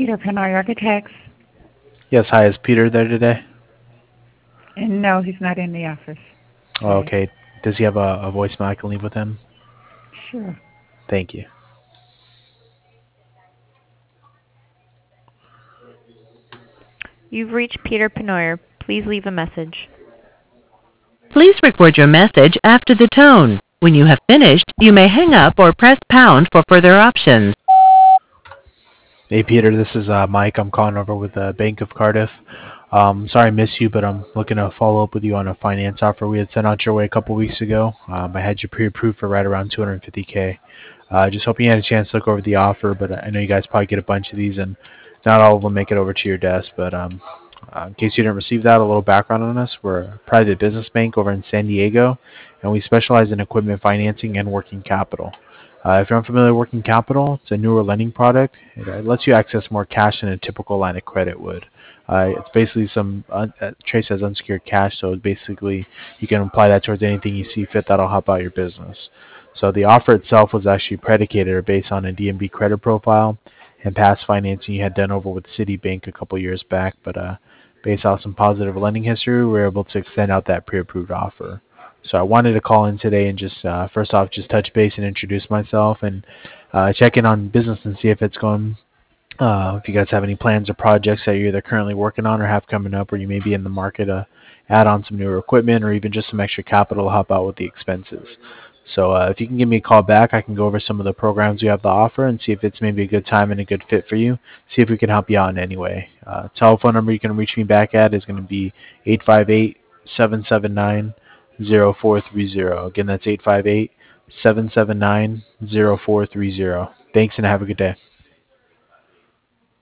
Peter Penoy Architects. Yes, hi. Is Peter there today? And no, he's not in the office Oh, today. okay. Does he have a voicemail I can leave with him? Sure. Thank you. You've reached Peter Penoyer. Please leave a message. Please record your message after the tone. When you have finished, you may hang up or press pound for further options. Hey, Peter. This is Mike. I'm calling over with the Bank of Cardiff. Sorry I missed you, but I'm looking to follow up with you on a finance offer we had sent out your way a couple weeks ago. I had you pre-approved for right around 250K. Just hoping you had a chance to look over the offer, but I know you guys probably get a bunch of these, and not all of them make it over to your desk. But in case you didn't receive that, a little background on us. We're a private business bank over in San Diego, and we specialize in equipment financing and working capital. If you're unfamiliar with working capital, it's a newer lending product. It lets you access more cash than a typical line of credit would. It's basically Trace has unsecured cash, so basically you can apply that towards anything you see fit that'll help out your business. So the offer itself was actually predicated or based on a DNB credit profile and past financing you had done over with Citibank a couple years back, but based off some positive lending history, we were able to extend out that pre-approved offer. So I wanted to call in today and just first off just touch base and introduce myself and check in on business and see if it's going. If you guys have any plans or projects that you're either currently working on or have coming up, or you may be in the market to add on some newer equipment or even just some extra capital to help out with the expenses. So if you can give me a call back, I can go over some of the programs we have to offer and see if it's maybe a good time and a good fit for you. See if we can help you out in any way. Telephone number you can reach me back at is going to be 858-779-0430. Again, that's 858-779-0430. Thanks and have a good day.